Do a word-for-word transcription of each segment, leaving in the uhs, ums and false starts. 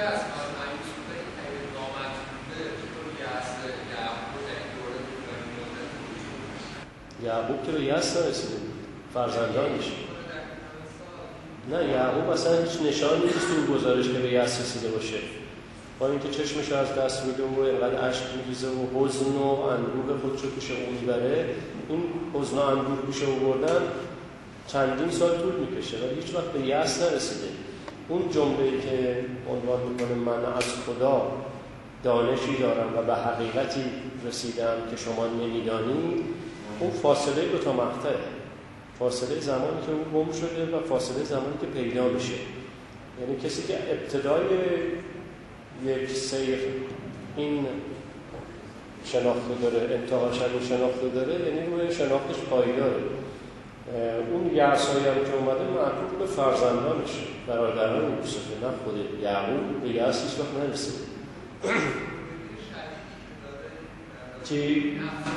یعقوب که به یأس نرسیده فرزندانش. نه یعقوب اصلا هیچ نشانی نیست تو گزارش که به یأس رسیده باشه. با اینکه چشمش از دست میده و اینقدر اشک میریزه و حزن و اندوه خودشو پیش اون میبره، این حزن و اندوه پیش او بردن چندین سال طول میکشه ولی هیچ وقت به یأس نرسیده. اون جمله‌ای که عنوان میکنه من از خدا دانشی دارم و به حقیقتی رسیدم که شما نمیدانی، اون فاصله دو تا مقطعه، فاصله زمانی که اون گم شده و فاصله زمانی که پیدا میشه. یعنی کسی که ابتدای یک سیر این شناخته داره، انتهاش رو شناخته داره، یعنی روی شناختش پایداره. اون یأسایی هم که اومده معطوف به فرزندانشه، برادران یوسفه، نه خود یعقوب به یأس هیچ وقت نرسیده. چی؟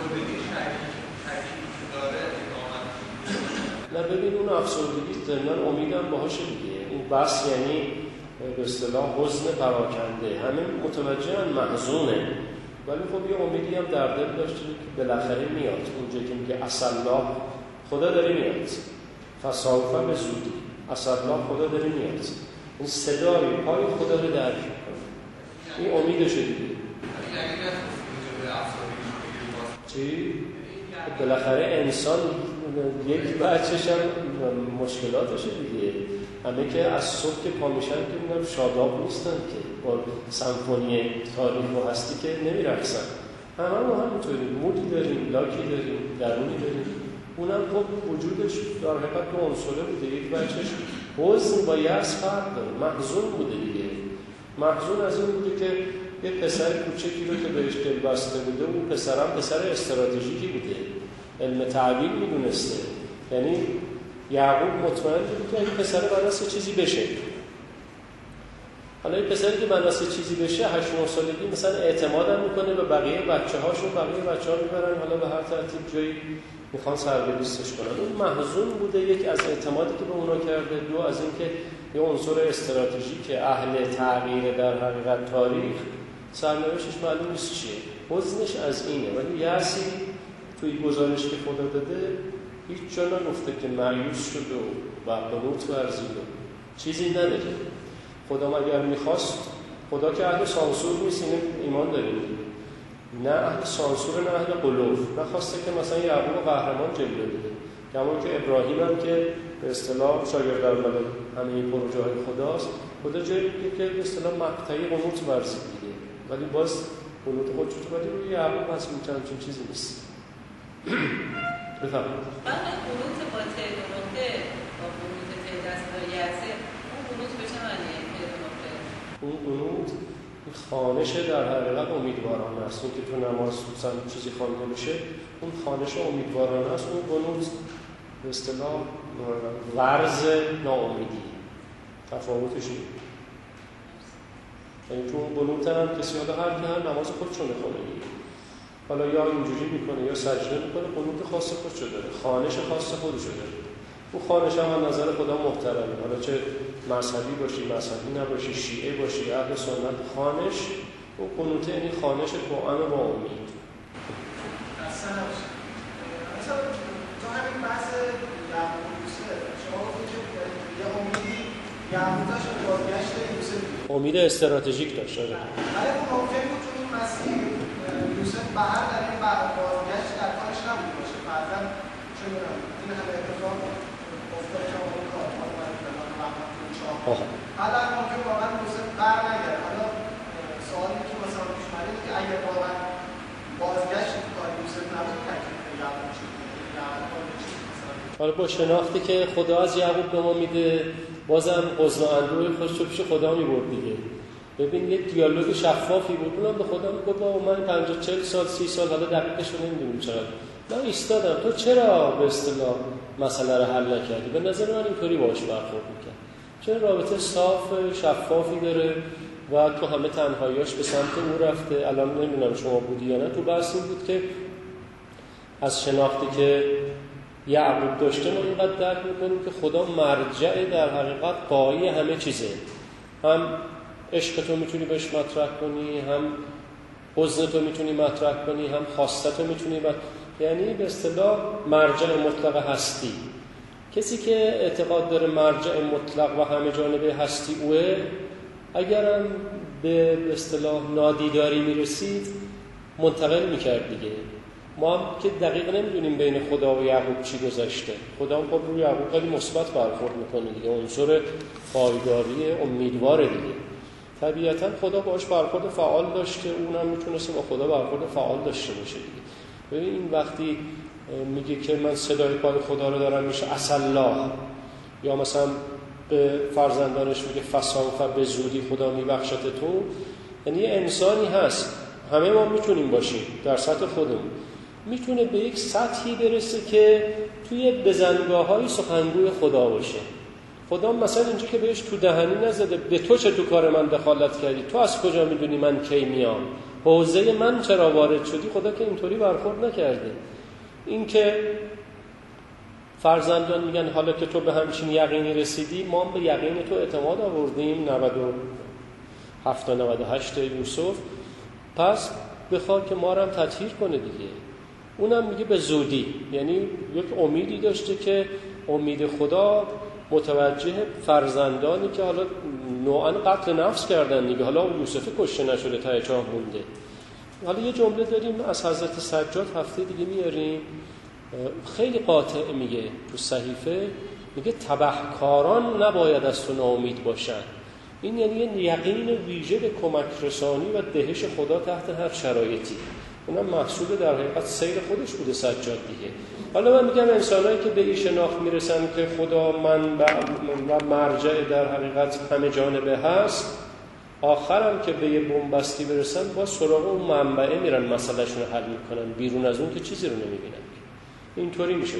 نه ببین اون افسردگی ضمن امیدم باهاشه دیگه. این بس یعنی به اصطلاح حزن پراکنده، همه متوجهن محزونه ولی خب یه امیدی هم در دل داشته که بالاخره میاد. اونجا که میگه عسالله خدا داره میاد، فسوف به زودی، عسالله خدا داره میاد، این صدای پای خدا رو درک میکنه، این امیدشه دیگه. چی؟ بالاخره انسان یک بچه‌ش هم مشکلاتشه دیگه. همه که از صبح که پا میشن که میگن شاداب نیستن که با سمفونی تاریخ و هستی که نمیرقصن. همه ما همینطوری مودی داریم، لاکی داریم، درونی داریم. اونم خب وجودش در حقیقت دو عنصره بوده. یک بچه‌ش حزن با یأس فرق داره، محزون بوده دیگه. محزون از این بوده که یه پسر کوچکی رو که بهش دل بسته بوده، اون پسرم پسر استراتژیکی بوده، علم تعبیر میدونسته. یعنی یعقوب مطمئن بود که این پسر بناس چیزی بشه. حالا این پسری که بناس چیزی بشه هشت نه سالگی مثلا اعتمادم میکنه به بقیه بچه‌هاشون، بقیه بچه‌ها میبرن حالا به هر ترتیب جایی میخوان سربلیستش کنن. اون محزون بوده، یک از اعتمادی که به اونا کرده، دو از اینکه یه عنصر استراتژیک اهل تغییر در حقیقت تاریخ سرنوشتش معلوم نیست چیه. حزنش از اینه. ولی یأسی توی گزارش که خدا داده هیچ جا نگفته که مایوس شد و قنوط ورزید و چیزی نداره. خدا اگر میخواست، خدا که اهل سانسور نیست، این ایمان داریم، نه اهل سانسور نه اهل قلوب. نخواسته که مثلا یعقوب قهرمان جلوه بده، کما که ابراهیم هم که به اصطلاح شاگرد اول همه این پروژه های خداست، خدا جایی که به اصطلاح مقطعی قنوط ورزید دیگه. ولی باز قنوط خود چطور ولی روی یعقوب هست میتونم چون چیزی نیست. بفهم بعد قنوط با ته دو نقطه با قنوط ته دست با یأسه، اون قنوط به چه معنیه ته دو نقطه؟ اون قنوط خانش در حقیقت امیدوارانه است. اون که تو نماز مثلا چیزی خوانده میشه اون خانش امیدوارانه است. اون قنوط به اصطلاح ورز ناامیدی. تفاوتش اینه. یعنی تو اون قنوط هم کسی حالا هر که هر نماز خودشو میخونه، حالا یا اینجوری میکنه یا سجده میکنه، قنوت خاص خودشو داره، خانش خاص خودشو داره. اون خانش هم از نظر خدا محترمه، حالا چه مذهبی باشی مذهبی نباشی، شیعه باشی اهل سنت، خانش اون قنوت یعنی خانش توأم با امید. اصلا مثلا تو همین بحث یعقوب یوسف شما گفتید که یه امیدی یعقوب داشت به بازگشت یوسف، امید استراتژیک داشت. ولی اون ممکن بود تو این مسیر یوسف بهر در این بازگشت در کارش نبود باشه. بعضا چه می‌دونم این همه اتفاق افتاد که اون کار اومد به من رحمت الله چاه. حالا ممکن واقعا یوسف بر نگرد. حالا سوالی که مثلا پیش اومده که اگر واقعا بازگشت کار یوسف نبود تکلیف یعقوب چی بود؟ حالا با شناختی که خدا از یعقوب به ما میده، بازم حزن و اندوه خودش رو پیش خدا میبرد دیگه. ببین یه دیالوگ شفافی بود، اونم به خدا میگفت بابا من پنجاه چهل سال سی سال حالا دقیقش رو نمیدونیم چقدر من ایستادم، تو چرا به اصطلاح مسئله رو حل نکردی؟ به نظر من اینطوری باهاش برخورد میکرد. چون رابطه صاف شفافی داره و تو همه تنهاییاش به سمت او رفته. الان نمیدونم شما بودی یا نه، تو بحث این بود که از شناختی که یعقوب داشته ما اینقدر درک میکنیم که خدا مرجع در حقیقت قایی همه چیزه، هم عشقتو میتونی بهش مطرح کنی، هم حزنتو میتونی مطرح کنی، هم خواستتو میتونی مطرح... یعنی به اصطلاح مرجع مطلق هستی. کسی که اعتقاد داره مرجع مطلق و همه جانبه هستی اوه، اگرم به اصطلاح نادیداری میرسید منتقل میکرد دیگه. ما هم که دقیق نمیدونیم بین خدا و یعقوب چی گذشته. خدا هم خب روی یعقوب خیلی مثبت برخورد میکنه دیگه، عنصر پایداری امیدواره دیگه. طبیعتا خدا باهاش برخورد فعال داشته، اونم میتونسته با خدا برخورد فعال داشته باشه دیگه. ببین این وقتی میگه که من صدای پای خدا رو دارم میشه عسالله، یا مثلا به فرزندانش میگه فسوف به زودی خدا میبخشت تو، یعنی یه انسانی هست، همه ما میتونیم باشیم در سطح خودمون، میتونه به یک سطحی برسه که توی بزنگاه‌های سخنگوی خدا باشه. خدا مثلا اینجا که بهش تو دهنی نزده به تو چه تو کار من دخالت کردی، تو از کجا میدونی من کی میام، حوزه من چرا وارد شدی. خدا که اینطوری برخورد نکرده. این که فرزندان میگن حالا که تو به همچین یقینی رسیدی، ما به یقین تو اعتماد آوردیم، نود و هفت تا نود و هشت یوسف، پس بخواد که ما رو هم تطهیر کنه دیگه. اونم میگه به زودی، یعنی یک امیدی داشته که امید خدا متوجه فرزندانی که حالا نوعا قتل نفس کردن دیگه، حالا یوسف کشته نشده ته چاه مونده. حالا یه جمله داریم از حضرت سجاد هفته دیگه میاریم، خیلی قاطع میگه تو صحیفه، میگه تبهکاران نباید از تو ناامید باشن. این یعنی یه یقین ویژه به کمک رسانی و دهش خدا تحت هر شرایطی. اونم محصول در حقیقت سیر خودش بوده سجاد دیگه. حالا من میگم انسانایی که به این شناخت میرسن که خدا من و مرجع در حقیقت همه جانبه هست، آخرم که به یه بنبستی برسن با سراغ اون منبعه میرن مسئلهشون رو حل میکنن، بیرون از اون که چیزی رو نمیبینن. اینطوری میشه.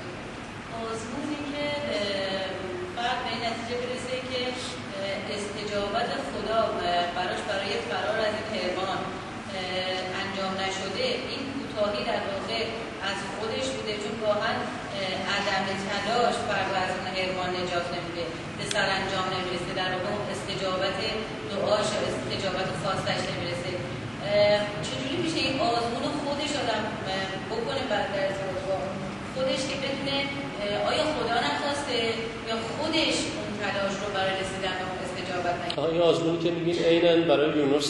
آزمونی که فرد به این نتیجه برسه که استجابت خدا براش برای فرار از این حیوان انجام نشده، این کوتاهی در واقع از خودش بوده، چون واقعا عدم تلاش فرد از اون حیوان نجات نمیده، به سرانجام نمیرسه، در واقع استجابت دعاش، استجابت خواستش نمیرسه. چجوری میشه این آزمون خودش آدم بکنه بعد در ارتباط با خودش که بدونه آیا خدا نخواسته یا خودش اون تلاش رو برای رسیدن به استجابت نکنه؟ این آزمونی که میگین عیناً برای یونس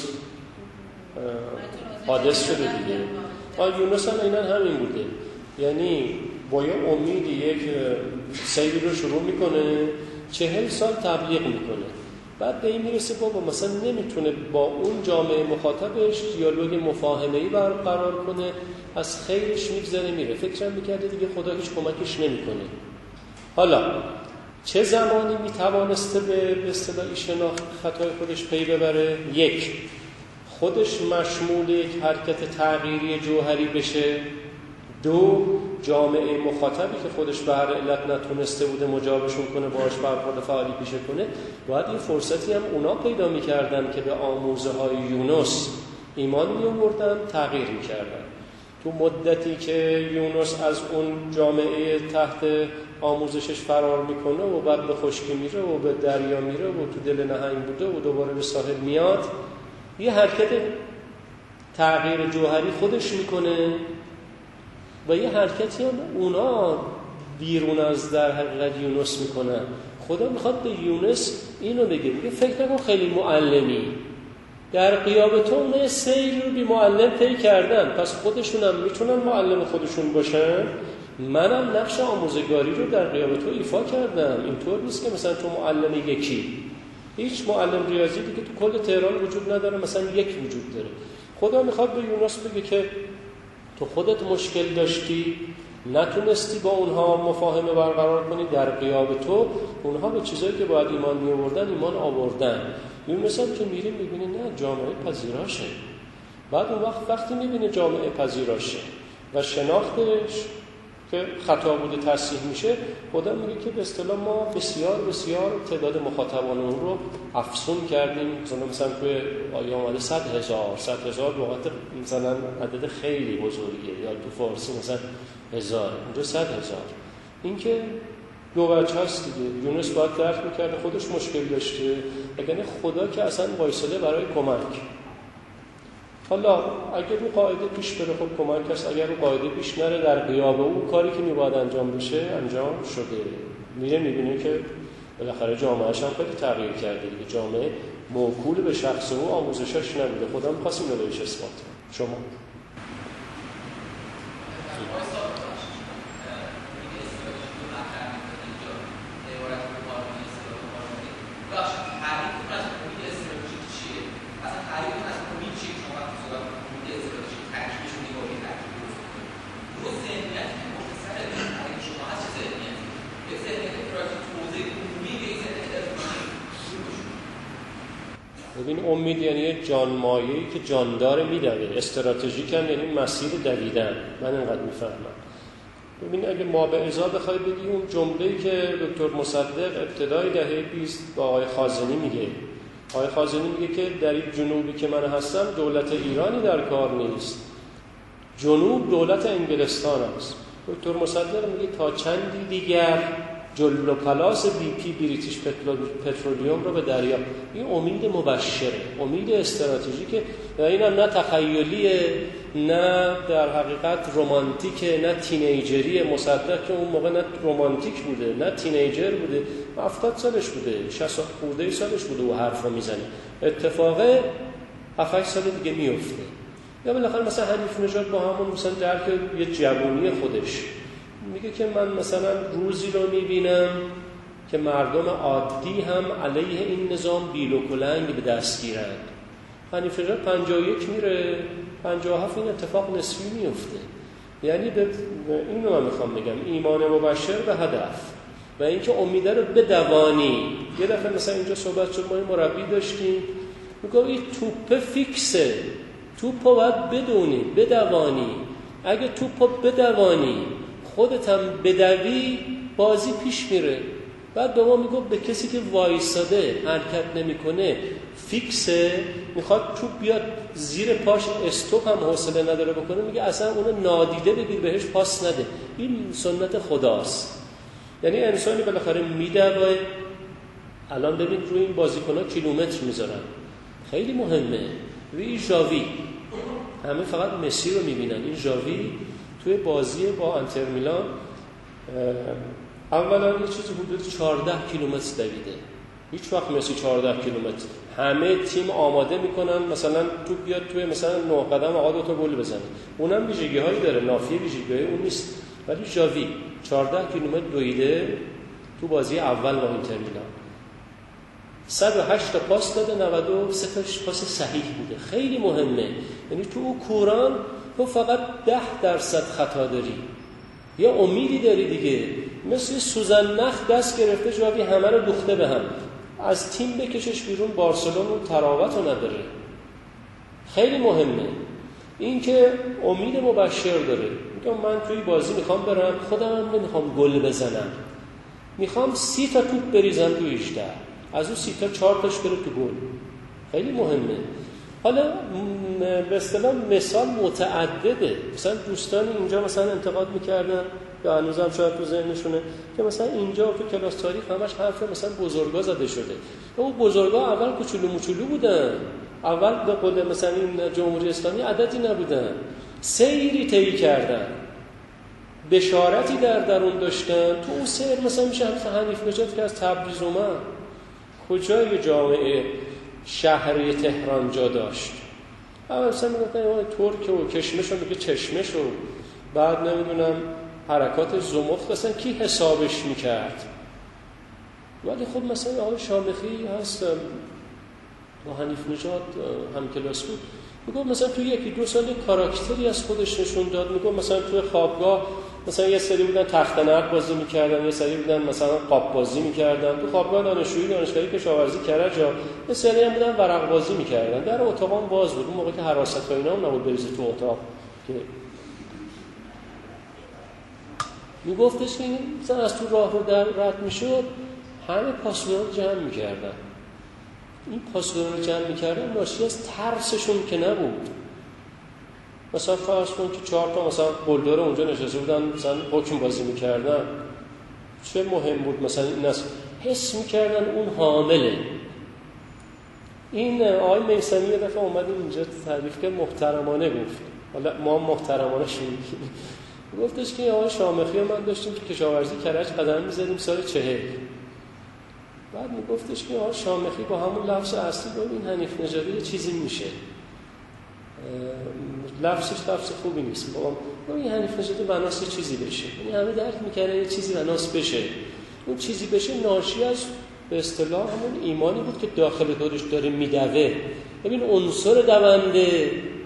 حادث شده دیگه. آه یونس هم عیناً همین بوده، یعنی با یه امیدی یک سیری رو شروع میکنه، چهل سال تبلیغ میکنه، بعد به این میرسه بابا مثلا نمیتونه با اون جامعه مخاطبش دیالوگ مفاهمه‌ای برقرار کنه، از خیرش میگذره میره، فکرم میکرده دیگه خدا هیچ کمکش نمیکنه. حالا چه زمانی میتوانسته به اصطلاح شناخت خطای خودش پی ببره؟ یک، خودش مشمول یک حرکت تغییری جوهری بشه. دو، جامعه مخاطبی که خودش به هر علت نتونسته بوده مجابشون کنه، باهاش برخورد فعالی پیشه کنه، باید این فرصتی هم اونا پیدا میکردن که به آموزه های یونس ایمان می‌آوردن، تغییر میکردن. تو مدتی که یونس از اون جامعه تحت آموزشش فرار میکنه و بعد به خشکی میره و به دریا میره و تو دل نهنگ بوده و دوباره به ساحل میاد، یه حرکت تغییر جوهری خودش میکنه و یه حرکتی هم اونا بیرون از در حقیقت یونس میکنن. خدا میخواد به یونس اینو بگه، میگه فکر نکن خیلی معلمی، در غیاب تو اون سیر رو بی معلم طی کردن، پس خودشون هم میتونن معلم خودشون باشن. منم نقش آموزگاری رو در غیاب تو ایفا کردم. اینطور نیست که مثلا تو معلم یکی، هیچ معلم ریاضی دیگه تو کل تهران وجود نداره، مثلا یک وجود داره. خدا میخواد به یونس بگه که تو خودت مشکل داشتی، نتونستی با اونها مفاهمه برقرار کنی، در غیاب تو اونها به چیزایی که باید ایمان می آوردن ایمان آوردن. یونس هم که میری میبینی نه، جامعه پذیراشه. بعد اون وقت وقتی میبینه جامعه پذیراشه و شناختش که خطا بوده تصحیح میشه، خدا میگه که به اصطلاح ما بسیار بسیار تعداد مخاطبان اون رو افزون کردیم. مثلا مثلا توی آیه اومده صد هزار، صد هزار لغت مثلا عدد خیلی بزرگیه، یا تو فارسی مثلا هزار، اونجا صد هزار. این که دو وجه هست دیگه. یونس باید درک میکرده خودش مشکل داشته، اگر خدا که اصلا وایساده برای کمک. حالا اگر رو قاعده پیش بره خب کمک هست، اگر رو قاعده پیش نره در غیاب او کاری که میباید انجام بشه انجام شده. میره میبینه که بالاخره جامعهش هم خیلی تغییر کرده دیگه. جامعه موکول به شخص او آموزشش نمیده. خدا می‌خواست اینو بهش اثبات کنه. شما ببین امید یعنی جانمایه‌ای که جاندار میدوه، استراتژیک هم یعنی مسیر دویدن. من اینقدر میفهمم. ببین اگه ما به ازا بخوای بگی اون جمله‌ای که دکتر مصدق ابتدای دهه بیست با آقای خازنی میگه، آقای خازنی میگه که در این جنوبی که من هستم دولت ایرانی در کار نیست، جنوب دولت انگلستان است. دکتر مصدق میگه تا چندی دیگر جلو پلاس بی پی بریتیش پترولیوم رو به دریا. این امید مبشره، امید استراتژیکه و این هم نه تخیلیه نه در حقیقت رمانتیکه نه تینیجریه. مصدق که اون موقع نه رمانتیک بوده نه تینیجر بوده، هفتاد سالش بوده، شصت خورده سالش بوده و حرفا میزنه. اتفاقه هفت سال دیگه میفته. یا بالاخره مثلا حنیف نژاد با همون مثلا درک یه جوانی خودش میگه که من مثلا روزی رو میبینم که مردم عادی هم علیه این نظام بیل و کلنگ به دست گیرند. حنیف نژاد پنجاه و یک میره، پنجاه و هفت این اتفاق نسبی میفته. یعنی به اینو من میخوام بگم ایمان مبشر به هدف و اینکه امیده رو بدوانی. یه دفعه مثلا اینجا صحبت شد، ما این مربی داشتیم میگم این توپ فیکسه، توپو باید بدونی بدوانی. اگه توپو بدوانی خودت هم بدوی بازی پیش میره. بعد به ما میگه به کسی که وایساده حرکت نمیکنه فیکسه، میخواد توپ بیاد زیر پاش استوپ هم حوصله نداره بکنه، میگه اصلا اونو نادیده بگیر بهش پاس نده. این سنت خداست. یعنی انسانی بالاخره میدوه. الان ببین روی این بازیکن‌ها کیلومتر میذارن، خیلی مهمه. روی این ژاوی همه فقط مسی رو میبینن. این ژاوی توی بازی با انتر میلان اولا یه چیزی حدود چهارده کیلومتر دویده. هیچ وقت مسی چهارده کیلومتر. همه تیم آماده میکنن مثلا تو بیاد توی مثلا نه قدم آقا دو تا گل بزنه. اونم ویژگی‌هایی داره، نافی ویژگی‌های اون نیست. ولی ژاوی چهارده کیلومتر دویده تو بازی اول با انتر میلان. صد و هشت تا پاس داده، نود و سه تاش پاس صحیح بوده. خیلی مهمه. یعنی تو اون کوران تو فقط ده درصد خطا داری. یه امیدی داری دیگه. مثل سوزن نخ دست گرفته جوابی همه رو دوخته به هم. از تیم بکشش بیرون. بارسلون اون تراوت رو نداره. خیلی مهمه. این که امید مبشر داره. میگم من توی بازی میخوام برم، خودم هم نمیخوام گل بزنم. میخوام سی تا توپ بریزم تو هجده. از اون سی تا چهار تاش بره تو گل. خیلی مهمه. حالا به اصطلاح مثال متعدده. مثلا دوستان اینجا مثلا انتقاد میکردن یا هنوزم شاید تو ذهنشونه که مثلا اینجا تو کلاس تاریخ همش حرف مثلا بزرگا زده شده. اون بزرگا اول کوچولو موچولو بودن. اول به قول مثلا این جمهوری اسلامی عددی نبودن. سیری طی کردن. بشارتی در درون داشتن. تو اون سیر مثلا میشه حنیف نژاد که از تبریز اومد. کجای جامعه شهری تهران جا داشت؟ اول مثلا میگفتن ترک و کشمش و میگه چشمش و بعد نمیدونم حرکات زمخت اصلا کی حسابش میکرد. ولی خب مثلا آقای شامخی هست با حنیف نژاد هم کلاس بود، میگه مثلا توی یکی دو سال کاراکتری از خودش نشون داد. میگه مثلا توی خوابگاه مثلا یه سری بودن تخت نرد بازی میکردن، یه سری بودن مثلا قاب بازی میکردن. تو خوابگاه دانشجویی دانشگاهی کشاورزی کرجا یه سری هم بودن ورق بازی میکردن. در اتاقم باز بود. اون موقع که حراست و اینا هم نبود بریزه تو اتاق که میگفتش که مثلا از تو راه رو در رد میشد همه پاسورد رو جمع میکردن. این پاسورد رو جمع میکردن ناشی از ترسشون که نبود. مثلا فرض کن که چهار تا مثلا بلدار اونجا نشسته بودن مثلا حکم بازی میکردن. چه مهم بود مثلا این است حس میکردن اون حامله. این آقای میثمی یه دفعه اومد اینجا تعریف کرد، محترمانه گفت، حالا ما محترمانه شنیدیم، گفتش که آقای شامخی و من داشتیم که کشاورزی کرج قدم می‌زدیم سال چهل. بعد میگفتش که آقای شامخی با همون لفظ اصلی گفت این حنیف نژادی یه چیزی میشه، لفظش لفظ خوبی نیست، با این حنیف نژادی بناس یه چیزی بشه، یعنی همه درک می‌کردن یه چیزی بناس بشه. اون چیزی بشه ناشی از به اصطلاح همون ایمانی بود که داخل دورش داره میدوه. ببین عنصر دونده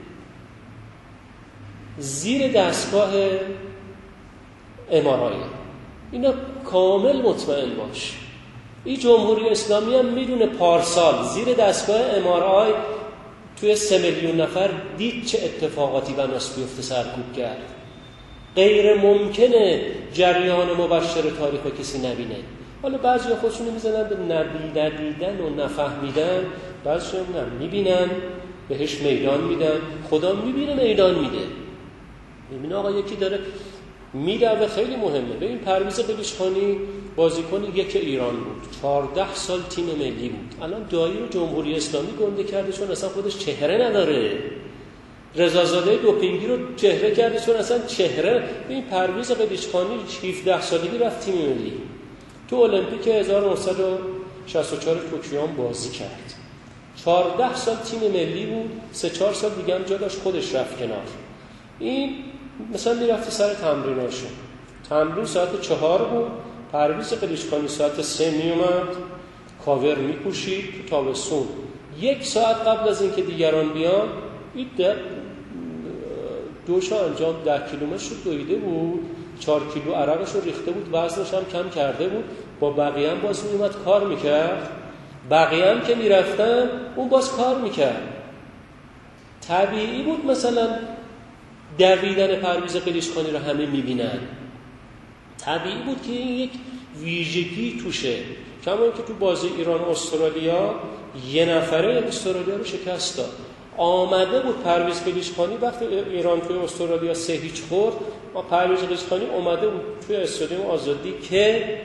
زیر دستگاه امارایی، اینا کامل مطمئن باش. این جمهوری اسلامی هم میدونه پارسال زیر دستگاه امارای توی سه میلیون نفر دید چه اتفاقاتی بناس بیفته سرکوب کرد. غیر ممکنه جریان مبشر تاریخ و کسی نبینه. حالا بعضی خودشونو میزنن به ندیدن و نفهمیدن، بعضی هم نه میبینن بهش میدان میدن، خدا میبینه میدان میده. میبینه آقا یکی داره میده و خیلی مهمه. ببین پرویز قلیچخانی بازیکن یک ایران بود، چهارده سال تیم ملی بود، الان دایی رو جمهوری اسلامی گنده کرده چون اصلا خودش چهره نداره. رضازاده دوپینگی رو چهره کرده چون اصلا چهره. ببین پرویز قلیچخانی هفده سالگی رفت تیم ملی، تو المپیک هزار و نهصد و شصت و چهار توکیو هم بازی کرد، چهارده سال تیم ملی بود، سه چهار سال دیگه هم جا داشت خودش رفت کنار. این مثلا میرفتی سر تمریناشون، تمرین ساعت چهار بود، پرویز قلیچخانی ساعت سه میومد، کاور میپوشید تو تابستون، یک ساعت قبل از اینکه دیگران بیان این دوشا انجام ده کیلومتر رو دویده بود، چهار کیلو عرقش رو ریخته بود، وزنش هم کم کرده بود، با بقیه هم باز میومد کار میکرد، بقیه هم که میرفتن اون باز کار میکرد. طبیعی بود مثلا دویدن پرویز قلیچخانی رو همه میبینن، طبیعی بود که این یک ویژگی توشه. کما اینکه تو بازی ایران استرالیا یه نفره استرالیا رو شکست داد، آمده بود پرویز قلیچخانی وقتی ایران توی استرالیا سه هیچ خورد، ما پرویز قلیچخانی اومده بود توی استادیوم آزادی که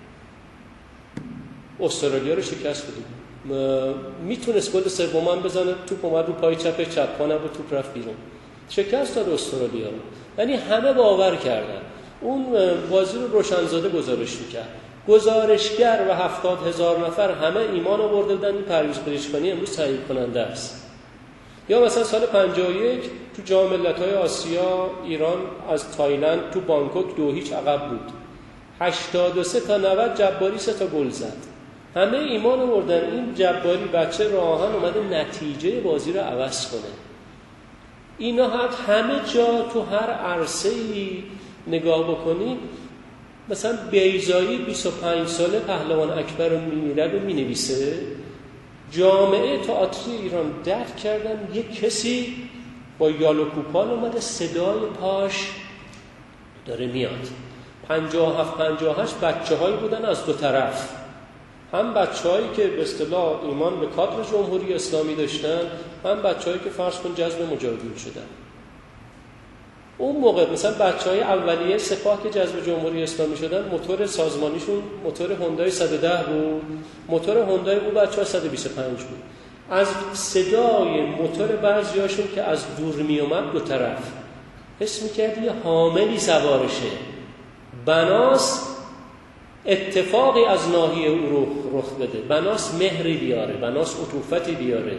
استرالیا رو شکست بده، میتونست گل سوم بزنه، توپ اومد رو پای چپ چپ خانه بود، توپ رفت بیرون، شکست داد استرالیا رو. یعنی همه باور کردن. اون بازی رو روشنزاده گزارش میکرد، گزارشگر و هفتاد هزار نفر همه ایمان آورده بودن این پرویز قلیچخانی امروز تعیین کننده است. یا مثلا سال پنجاه و یک تو جام ملت‌های آسیا ایران از تایلند تو بانکوک دو هیچ عقب بود، هشتاد و سه تا نود جباری سه تا گل زد، همه ایمان آوردن این جباری بچه راهن اومده نتیجه بازی رو عوض کنه. اینا همه جا تو هر عرصه‌ای نگاه بکنی، مثلا بیضایی بیست و پنج ساله پهلوان اکبر رو میمیره و مینویسه، جامعه تئاتر ایران درک کردن یک کسی با یال و کوپال اومده صدای پاش داره میاد. پنجاه و هفت پنجاه و هشت بچه هایی بودن از دو طرف، هم بچه هایی که به اصطلاح ایمان به کادر جمهوری اسلامی داشتن، هم بچه هایی که فرض کن جذب مجاهدین شدن. اون موقع مثلا بچهای اولیه سپاه که جذب جمهوری اسلامی شدن موتور سازمانیشون موتور هوندای صد و ده بود، موتور هوندای اون بچه‌ها صد و بیست و پنج بود. از صدای موتور بعضیاشون که از دور می اومد دو طرف حس می‌کردی حاملی سوارشه، بناس اتفاقی از ناحیه او رخ بده، بناس مهری بیاره، بناس عطوفتی بیاره،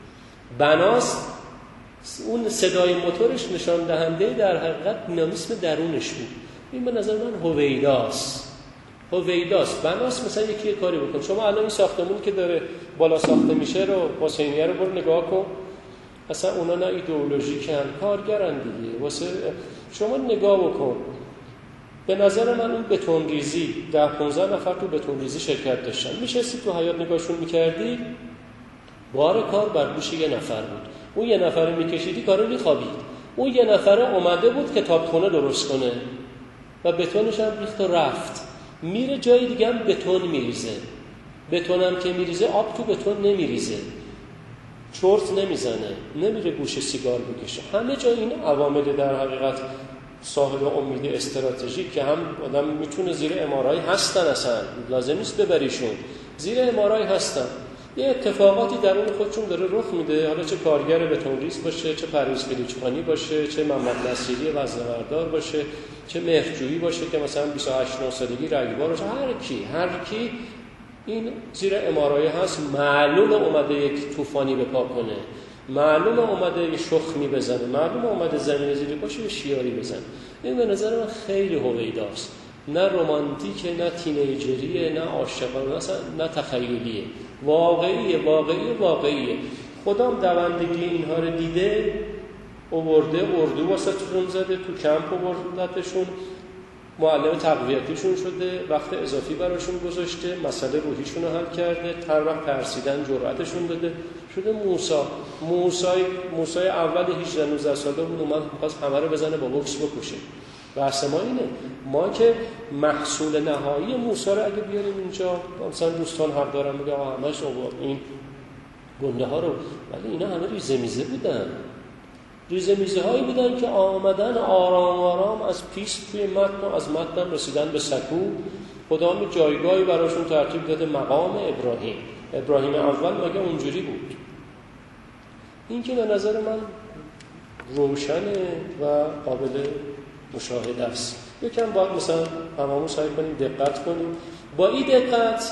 بناس اون صدای موتورش نشان دهنده در حقیقت دینامیسم درونش بود. این به نظر من هویداست. هویداست. بناس مثلا یکی یه کاری بکن. شما الان این ساختمونی که داره بالا ساخته میشه رو حسینیه رو برو نگاه کن. اصلا اونا نه ایدئولوژیکن، کارگرن دیگه. واسه شما نگاه بکن. به نظر من اون بتون ریزی ده پانزده نفر تو بتون ریزی شرکت داشتن. میشستی تو حیاط نگاهشون میکردی، بار کار بر دوش یه نفر بود. اون یه نفر میکشیدی کارو میخوابید. اون یه نفر اومده بود کتابخونه درست کنه و بتونش هم ریخت و رفت. میره جای دیگه هم بتون میریزه. بتون هم که میریزه آب تو بتون نمیریزه، چرت نمیزنه، نمیره گوش سیگار بکشه. همه جا این عوامل در حقیقت صاحب امید استراتژیک که هم آدم میتونه زیر امارای هستن، اصلا لازم نیست ببریشون، زیر امارای هستن، یه اتفاقاتی درون خودشون داره رخ میده، حالا چه کارگر بتونریز باشه، چه پرویز قلیچخانی باشه، چه محمد نصیری وزنه‌بردار باشه، چه مهرجویی باشه که مثلا بیست و هشت سالگی رگبار باشه، هر کی هر کی این زیر امارای هست، معلوم اومده یک طوفانی به پا کنه، معلوم اومده یه شخمی بزنه، معلوم اومده زمین زیری باشه یه شیاری بزنه. این به نظر من خیلی هویداست، نه رمانتیکه، نه تینیجریه، نه عاشقانه، نه تخیلیه، واقعیه واقعیه واقعیه. خدام دوندگی اینها رو دیده، آورده اردو واسهشون زده، تو کمپ آوردتشون، معلم تقویتیشون شده، وقت اضافی براشون گذاشته، مسئله روحیشون رو حل کرده، هر وقت ترسیدن جرأتشون داده، شده موسی. موسی موسی اول هجده نوزده ساله بود، اومد می‌خواست همه رو بزنه با بوکس بکشه. بحث ما اینه، ما که محصول نهایی موسی رو اگه بیاریم اینجا، مثلا دوستان حق دارن میگه آقا همش این گنده ها رو، ولی اینا همه ریزه میزه بودن، ریزه میزه هایی بودن که آمدن آرام آرام از پیست توی متن و از متن رسیدن به سکو. خدا می جایگاهی براشون ترتیب داده، مقام ابراهیم. ابراهیم اول مگه اونجوری بود؟ این که به نظر من روشنه و قابل مشاهده است. یکم باید مثلا هممون سعی کنیم دقت کنیم. با این دقت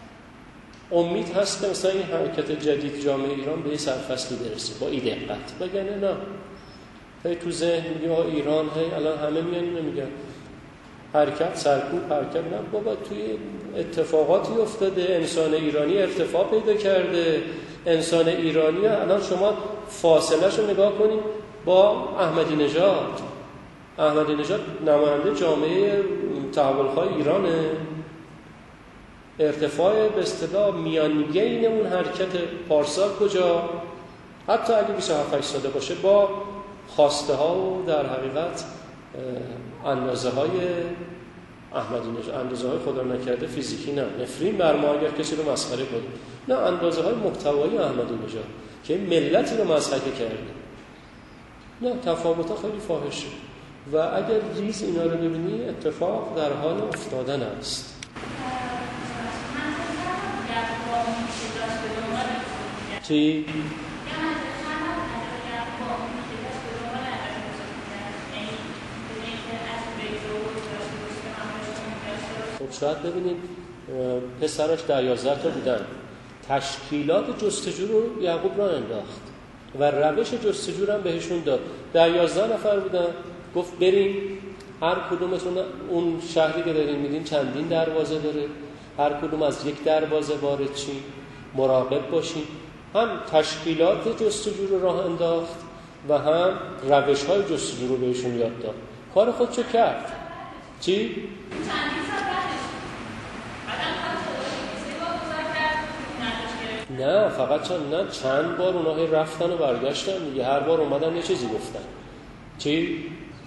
امید هست که مثلا این حرکت جدید جامعه ایران به یه سرفصلی برسه، با این دقت. بگنه نه هی تو ذهن میگیم آقا ایران، هی الان همه میان نمیگن حرکت سرکوب حرکت، نه بابا توی اتفاقاتی افتاده، انسان ایرانی ارتفاع پیدا کرده، انسان ایرانی الان شما فاصله‌شو نگاه کنید با احمدی نژاد. احمدی نژاد نماینده جامعه تحول‌های ایرانه، ارتفاع به اصطلاح میانگین اون حرکت پارسال کجا، حتی اگه بیست و هفت ساله باشه، با خواسته ها و در حقیقت اندازه های احمدی نژاد، اندازه های خدا نکرده فیزیکی، نه نفرین بر ما اگر کسی رو مسخره کنیم، نه اندازه های محتوایی احمدی نژاد که ملتی رو مسخره کرده، نه تفاوت ها خیلی فاحشه و اگر ریز اینا رو ببینی اتفاق در حال افتادن است. چی؟ خب شاید ببینید پسرش در یازده تا بودن، تشکیلات جستجو رو یعقوب را انداخت و روش جستجو رو هم بهشون داد. در یازده نفر بودن، گفت بریم هر کدومتون اون شهری که دارین میدین چندین دروازه داره، هر کدوم از یک دروازه وارد چین، مراقب باشین. هم تشکیلات جستجو رو راه انداخت و هم روش‌های جستجو رو بهشون یاد داد. کار خودشو کرد. چی؟ نه فقط چند نه چند بار اونها رفتن و برگشتن دیگه، هر بار اومدن یه چیزی گفتن. چی؟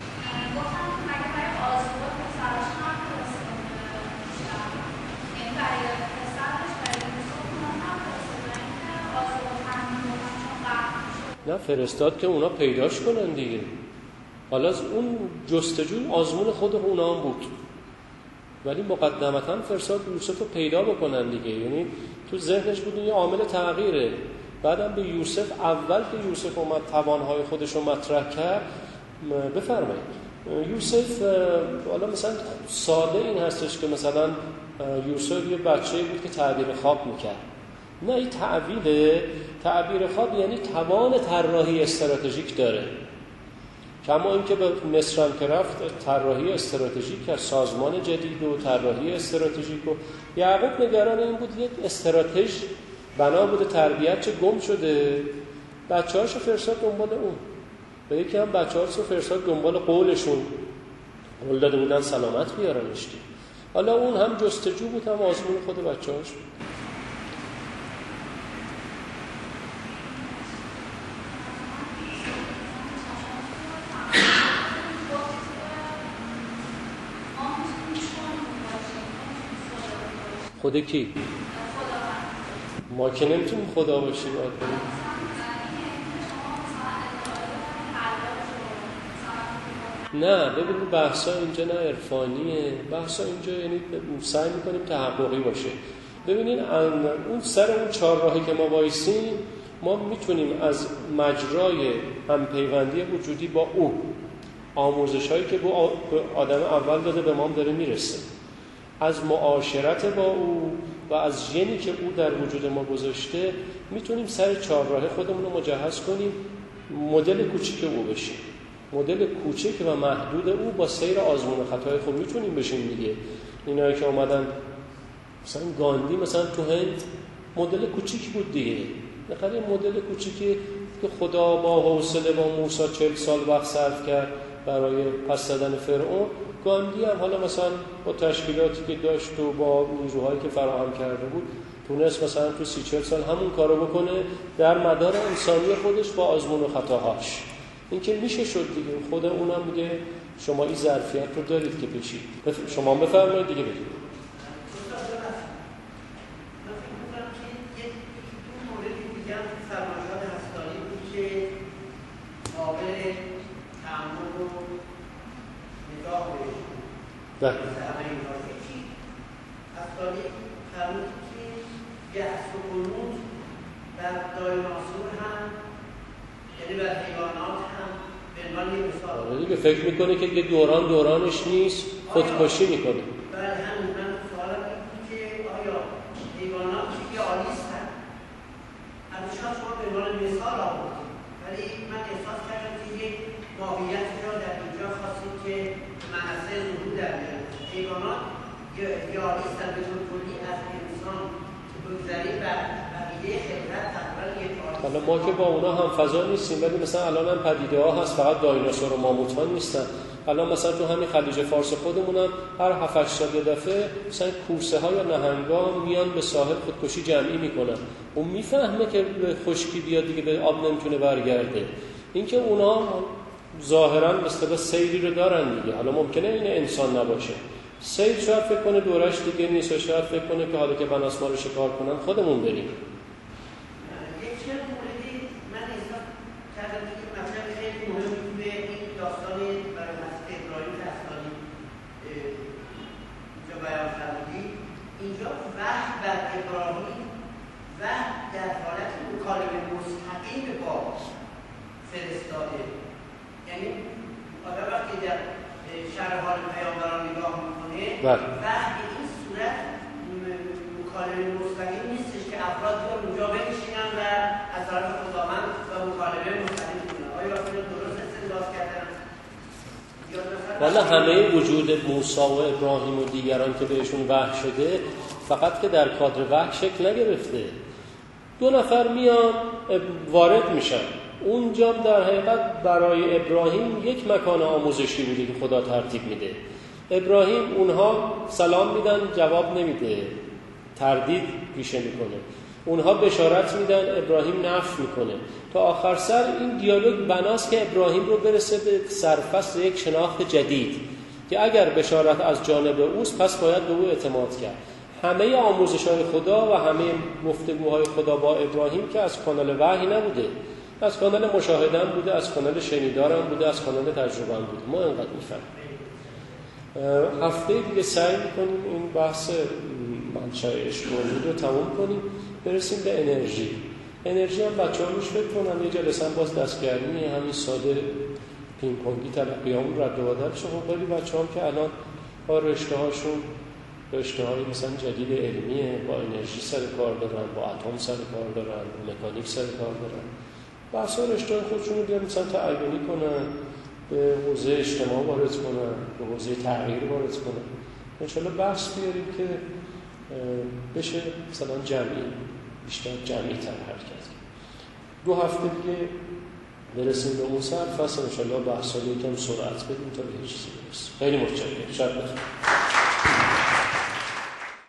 نه فرستاد که اونا پیداش کنن دیگه. حالا اون جستجو آزمون خود اونا هم بود، ولی مقدمتاً فرستاد یوسف رو پیدا بکنن دیگه. یعنی تو ذهنش بود یه عامل تغییره. بعدم به یوسف، اول که یوسف اومد توانهای خودش رو مطرح کرد، بفرمایید یوسف، حالا مثلا ساده این هستش که مثلا یوسف یه بچه‌ای بود که تعبیر خواب میکرد. نه این تعبیره، تعبیر خواب یعنی توان طراحی استراتژیک داره. کما اینکه به مصر هم که رفت طراحی استراتژیک از سازمان جدید و طراحی استراتژیک و یعقوب نگران این بود یک استراتژ بنا بوده تربیت چه گم شده، بچه‌هاشو فرستاد دنبال اون. و یکی هم بچه‌هاشو فرستاد دنبال قولشون، قول داده بودن سلامت بیارنش. حالا اون هم جستجو بود، هم آزمون خود بچه‌هاش. خود کی؟ ما که نمیتونیم خدا باشیم. نه ببینید بحثا اینجا نه عرفانیه، بحثا اینجا یعنی سعی میکنیم تحققی باشه. ببینید اون سر اون چهارراهی که ما وایسیم، ما میتونیم از مجرای همپیوندی وجودی با او، آموزش‌هایی که به آدم اول داده به ما داره میرسه، از معاشرت با او و از ژنی که او در وجود ما گذاشته، میتونیم سر چهارراه خودمون رو مجهز کنیم مدل کوچیک او بشیم. مدل کوچیک و محدود او با سیر آزمون و خطای خود میتونیم بشیم دیگه. اینایی که اومدن مثلا گاندی مثلا تو هند مدل کوچیکی بود دیگه، نخواهی مدل کوچیکی که خدا با حوصله با موسی چهل سال وقت صرف کرد برای پس زدن فرعون. گاندی هم حالا مثلا با تشکیلاتی که داشت و با نیروهایی که فراهم کرده بود تونست مثلا تو سی چهل سال همون کارو بکنه در مدار انسانی خودش با آزمون و خطاهاش. این که میشه شد دیگه. خود اونم میگه شما این ظرفیت رو دارید که بشید. شما بفرمایید دیگه بگید. بله. اصلاًی فرمودی که گهس و قنوت در دایناسور هم، یعنی بر حیوانات هم به عنوان یک مثال. دیگه فکر میکنه که یه دوران دورانش نیست، خودکشی میکنه. بله همین. من سوالم این بود که آیا حیوانات که عالیستن ازشان شما به عنوان مثال آوردید، ولی من احساس کردم که یک ماهیتی را در اینجا خواستید که منصه ظهور در بیارید. حیوانات یا عالیستن به طور کلی از انسان که بگذارید بر بقیه خلقت تقریبا یک عالیستن. حالا ما که با اونا هم فضا نیستیم، ولی مثلا الان هم پدیده ها هست، فقط دایناسور و ماموت ها نیستن. الان مثلا تو همین خلیج فارس خودمون هم هر هفت هشت سال یه دفعه مثلا کوسه ها یا نهنگا میان به ساحل خودکشی جمعی میکنن. اون میفهمه که به خشکی بیاد دیگه به آب نمیتونه برگرده. اینکه اونا ظاهرا به اصطلاح سیری رو دارن دیگه. حالا ممکنه این انسان نباشه. سیر شاید فکر کنه دورش دیگه نیست و شاید فکر کنه که حالا که بناس ما رو شکار کنن خودمون بریم. یک چند موردی من احساس کردم که مثلا خیلی مهمی به این داستان برای مسیح ابراهیم تسانی اینجا بیان فرمودی. اینجا وحی بر ابراهیم وحی در حالت مکالمه مستقیم با فرستاده، یعنی آدم وقتی در شرح حال پیامبران نگاه میکنه وحی به این صورت مکالمه مستقیم نیستش که افراد بیان اونجا بنشینن و از طرف خداوند و مکالمه مستقیم کنن. آیا وقتی درست استدلال کردن؟ والا همه وجود موسی و ابراهیم و دیگران که بهشون وحی شده فقط که در کادر وحی شکل نگرفته. دو نفر میان وارد میشن اونجا، در حقیقت برای ابراهیم یک مکان آموزشی بوده که خدا ترتیب میده. ابراهیم اونها سلام میدن جواب نمیده، تردید پیشه میکنه. اونها بشارت میدن، ابراهیم نفی میکنه. تا آخر سر این دیالوگ بناست که ابراهیم رو برسه به سرفصل یک شناخت جدید که اگر بشارت از جانب اوست پس باید به او اعتماد کرد. همه آموزش‌های خدا و همه گفتگوهای خدا با ابراهیم که از کانال وحی نبوده، از کانال مشاهده‌ام بوده، از کانال شنیدارم بوده، از کانال تجربه‌ام بوده. ما اینقدر می‌فهمیم. هفته دیگه سعی می‌کنیم این بحث منشأ عشق رو تمام کنیم، برسیم به انرژی. انرژی هم بچه‌ها روش فکر کنن. یه جلسه هم باز دستگرمی همین ساده پینگ پونگی تلقیامون رد و بدل شه. خب ولی بچه‌ها که الان با رشته‌هاشون رشته‌های مثلا جدید علمیه، با انرژی سر کار دارن، با اتم سر کار دارن، با مکانیک سر کار دارن. بحثا رشته خودشون رو بیان مثلا تعیینی کنن، به حوزه اجتماع وارد کنن، به حوزه تغییر وارد کنن. انشالله بحث بیاریم که بشه مثلا جمعی، بیشتر جمعی تر حرکت. دو هفته دیگه برسیم به اون سر فصل، انشالله بحثا رو یکم سرعت بدیم تا به هیچ چیزی برسیم. خیلی متشکرم. شب بخیر.